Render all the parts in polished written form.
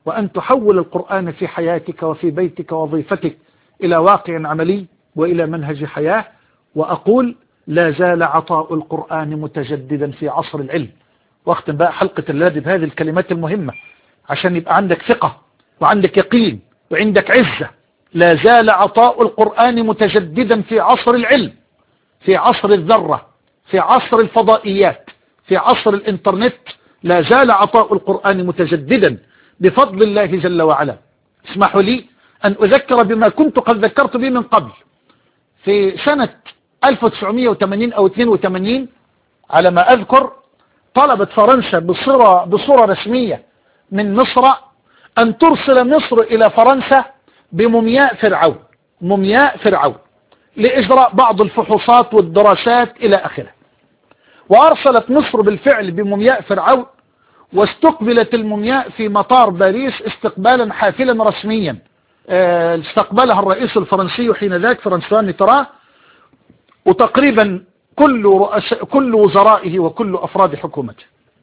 وأن تحول القرآن في حياتك وفي بيتك ووظيفتك إلى واقع عملي وإلى منهج حياة. وأقول لا زال عطاء القرآن متجددا في عصر العلم. واختم بقى حلقة الليلة بهذه الكلمات المهمة عشان يبقى عندك ثقة وعندك يقين وعندك عزة. لا زال عطاء القرآن متجددا في عصر العلم، في عصر الذرة، في عصر الفضائيات، في عصر الانترنت. لا زال عطاء القرآن متجددا بفضل الله جل وعلا. اسمحوا لي أن أذكر بما كنت قد ذكرت به من قبل. في سنة 1980 أو 82 على ما أذكر، طلبت فرنسا بصورة رسمية من مصر أن ترسل مصر إلى فرنسا بمومياء فرعون، مومياء فرعون، لإجراء بعض الفحوصات والدراسات إلى آخره. وأرسلت مصر بالفعل بمومياء فرعون، واستقبلت المومياء في مطار باريس استقبالا حافلا رسميا. استقبلها الرئيس الفرنسي حينذاك فرانسوا ميتران، وتقريبا كل وزرائه وكل أفراد حكومته.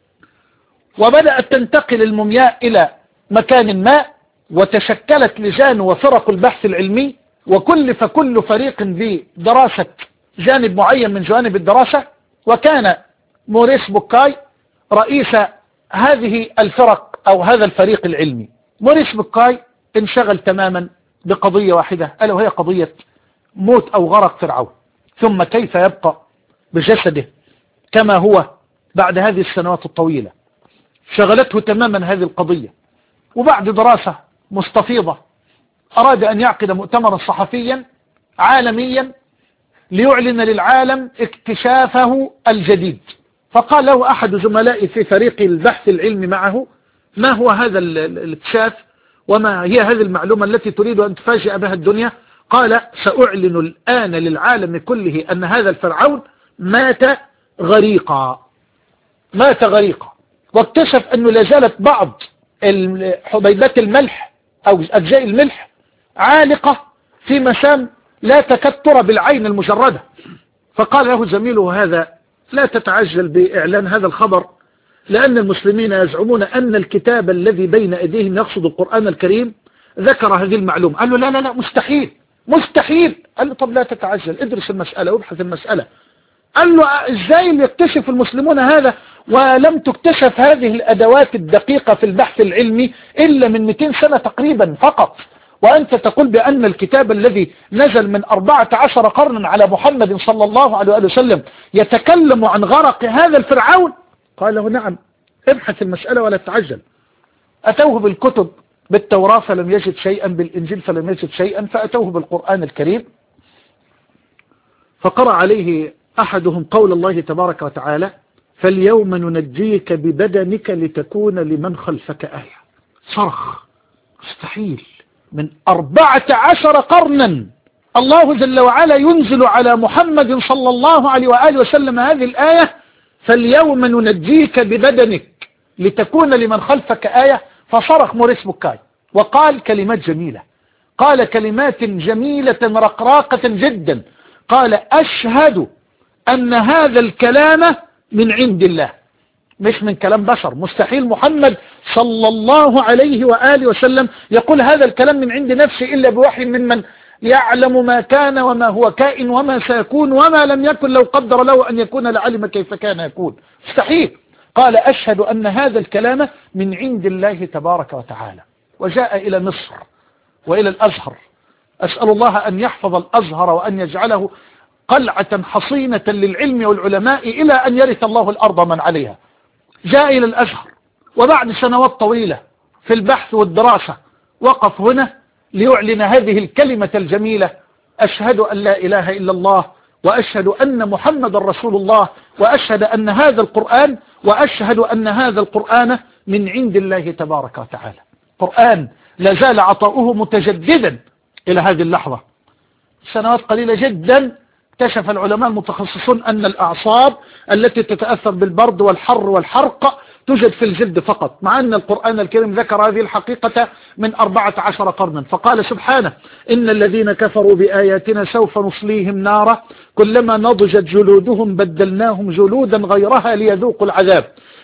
وبدأت تنتقل المومياء إلى مكان ما، وتشكلت لجان وفرق البحث العلمي، وكلف كل فريق بدراسة جانب معين من جوانب الدراسة. وكان موريس بوكاي رئيس هذه الفرق أو هذا الفريق العلمي. موريس بوكاي انشغل تماما بقضية واحدة، ألا وهي قضية موت أو غرق فرعون، ثم كيف يبقى بجسده كما هو بعد هذه السنوات الطويلة. شغلته تماما هذه القضية. وبعد دراسة مستفيضة أراد أن يعقد مؤتمرا صحفيا عالميا ليعلن للعالم اكتشافه الجديد. فقال له أحد زملائي في فريق البحث العلمي معه: ما هو هذا الاكتشاف وما هي هذه المعلومة التي تريد أن تفاجئ بها الدنيا؟ قال: سأعلن الآن للعالم كله أن هذا الفرعون مات غريقا، مات غريقا. واكتشف أنه لازالت بعض حبيبات الملح أو أجزاء الملح عالقة في مسام لا تكاد ترى بالعين المجردة. فقال له زميله: هذا لا تتعجل بإعلان هذا الخبر، لأن المسلمين يزعمون أن الكتاب الذي بين أيديهم يقصد القرآن الكريم ذكر هذه المعلومة. قال له: لا لا لا، مستحيل مستحيل. قال له: طب لا تتعجل، ادرس المسألة وابحث المسألة. قال له: ازاي يكتشف المسلمون هذا ولم تكتشف هذه الأدوات الدقيقة في البحث العلمي إلا من 200 سنة تقريبا فقط، وأنت تقول بأن الكتاب الذي نزل من 14 قرنا على محمد صلى الله عليه وسلم يتكلم عن غرق هذا الفرعون؟ قال له: نعم، ابحث المسألة ولا تتعجل. أتوه بالكتب، بالتوراة فلم يجد شيئا، بالإنجيل فلم يجد شيئا، فأتوه بالقرآن الكريم. فقرأ عليه أحدهم قول الله تبارك وتعالى: فاليوم ننجيك ببدنك لتكون لمن خلفك آية. صرخ: مستحيل، من 14 قرنا الله جل وعلا ينزل على محمد صلى الله عليه وآله وسلم هذه الآية: فاليوم ننجيك ببدنك لتكون لمن خلفك آية. فصرخ موريس بوكاي وقال كلمات جميلة، قال كلمات جميلة رقراقة جدا. قال: أشهد أن هذا الكلام من عند الله، مش من كلام بشر. مستحيل محمد صلى الله عليه وآله وسلم يقول هذا الكلام من عند نفسه إلا بوحي ممن يعلم ما كان وما هو كائن وما سيكون وما لم يكن لو قدر له أن يكون لعلم كيف كان يكون. مستحيل. قال: أشهد أن هذا الكلام من عند الله تبارك وتعالى. وجاء إلى مصر وإلى الأزهر. أسأل الله أن يحفظ الأزهر وأن يجعله قلعة حصينة للعلم والعلماء إلى أن يرث الله الأرض من عليها. جاء إلى الأزهر، وبعد سنوات طويلة في البحث والدراسة وقف هنا ليعلن هذه الكلمة الجميلة: أشهد أن لا إله إلا الله، وأشهد أن محمد رسول الله، وأشهد أن هذا القرآن، وأشهد أن هذا القرآن من عند الله تبارك وتعالى. قرآن لا زال عطاؤه متجددا إلى هذه اللحظة. سنوات قليلة جدا اكتشف العلماء المتخصصون أن الأعصاب التي تتأثر بالبرد والحر والحرق توجد في الجلد فقط، مع أن القرآن الكريم ذكر هذه الحقيقة من 14 قرنا. فقال سبحانه: إن الذين كفروا بآياتنا سوف نصليهم نارا كلما نضجت جلودهم بدلناهم جلودا غيرها ليذوقوا العذاب.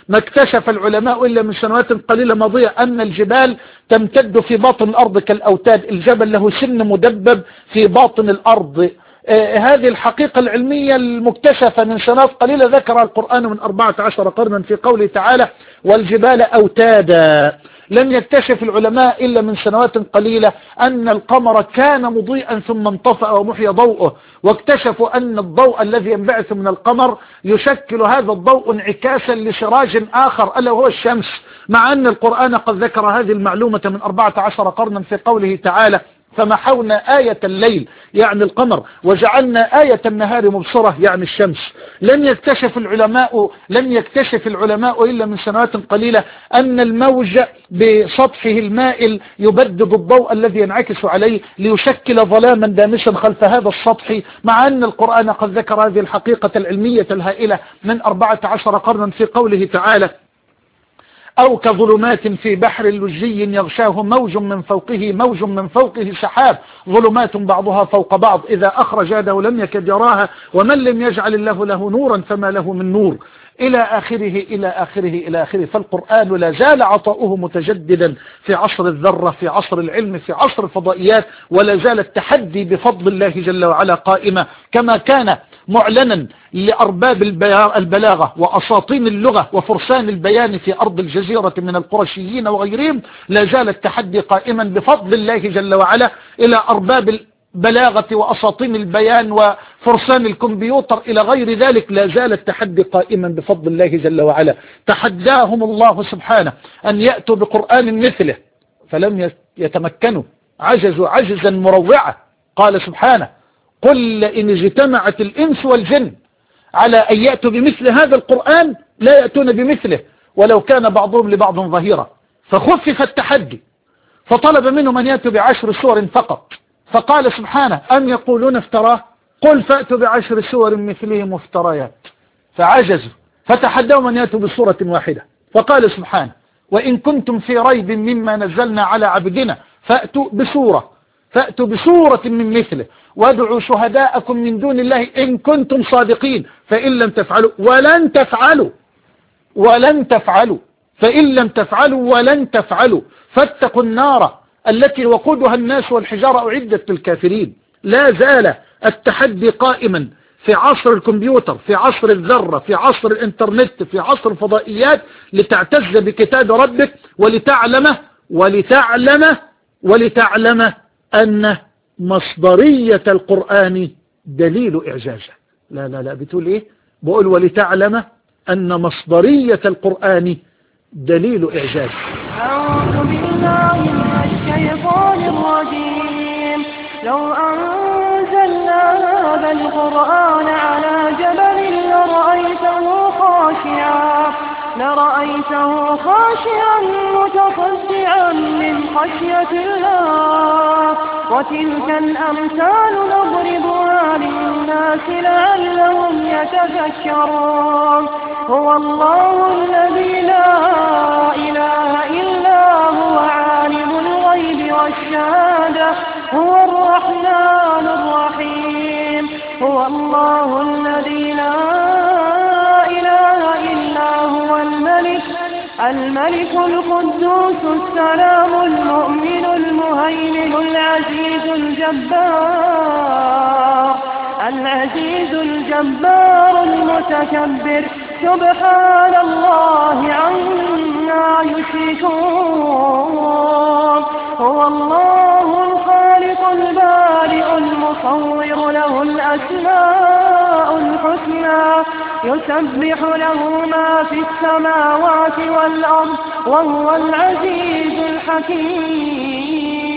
ما اكتشف العلماء إلا من سنوات قليلة ماضية أن الجبال تمتد في باطن الأرض كالأوتاد. الجبل له سن مدبب في باطن الأرض. هذه الحقيقة العلمية المكتشفة من سنوات قليلة ذكرها القرآن من 14 قرنا في قوله تعالى والجبال أوتادا. لم يكتشف العلماء إلا من سنوات قليلة أن القمر كان مضيئا ثم انطفأ ومحي ضوءه، واكتشفوا أن الضوء الذي ينبعث من القمر يشكل هذا الضوء انعكاسا لسراج آخر ألا وهو الشمس، مع أن القرآن قد ذكر هذه المعلومة من 14 قرنا في قوله تعالى فمحونا آية الليل يعني القمر وجعلنا آية النهار مبصرة يعني الشمس. لم يكتشف العلماء إلا من سنوات قليلة أن الموج بسطحه المائل يبدد الضوء الذي ينعكس عليه ليشكل ظلاما دامسا خلف هذا السطح، مع أن القرآن قد ذكر هذه الحقيقة العلمية الهائلة من 14 قرنا في قوله تعالى أو كظلمات في بحر لجي يغشاه موج من فوقه سحاب ظلمات بعضها فوق بعض إذا أخرج يده لم يكد يراها ومن لم يجعل الله له نورا فما له من نور إلى آخره. فالقرآن لا زال عطاؤه متجددا في عصر الذرة، في عصر العلم، في عصر الفضائيات، ولا زال التحدي بفضل الله جل وعلا قائمة كما كان معلنا لأرباب البلاغة وأساطين اللغة وفرسان البيان في أرض الجزيرة من القرشيين وغيرهم. لا زال التحدي قائما بفضل الله جل وعلا إلى أرباب البلاغة وأساطين البيان وفرسان الكمبيوتر إلى غير ذلك. لا زال التحدي قائما بفضل الله جل وعلا. تحداهم الله سبحانه أن يأتوا بقرآن مثله فلم يتمكنوا، عجزوا عجزا مروعا. قال سبحانه قل إن اجتمعت الإنس والجن على أن يأتوا بمثل هذا القرآن لا يأتون بمثله ولو كان بعضهم لبعض ظهيرا. فخفف التحدي فطلب منهم أن يأتوا ب10 سور فقط. فقال سبحانه أم يقولون افتراه قل فأتوا ب10 سور مثله مفتريات. فعجزوا فتحدوا أن يأتوا بسورة واحدة. فقال سبحانه وإن كنتم في ريب مما نزلنا على عبدنا فأتوا بسورة من مثله وادعوا شهداءكم من دون الله إن كنتم صادقين فإن لم تفعلوا ولن تفعلوا فاتقوا النار التي وقودها الناس والحجارة أعدت للكافرين. لا زال التحدي قائما في عصر الكمبيوتر، في عصر الذرة، في عصر الانترنت، في عصر الفضائيات، لتعتز بكتاب ربك ولتعلم أن مصدرية القرآن دليل إعجازه. لا بتقول إيه؟ بقول ولتعلم أن مصدرية القرآن دليل إعجازه. أعوذ بالله من الشيطان الرجيم. لو أنزلنا هذا القرآن على جبل لرأيته خاشعا متصدعا من خشية الله. وتلك الأمثال نضربها للناس لعلهم يتفكرون. هو الله الذي لا إله إلا هو عالم الغيب والشهادة هو الرحمن الرحيم. هو الله الذي لا إله إلا هو الملك القدوس السلام المؤمن المهيمن العزيز الجبار المتكبر. سبحان الله عما يشركون. هو الله الخالق البارئ المصور له الأسماء الحسنى يسبح له ما في السماوات والأرض وهو العزيز الحكيم.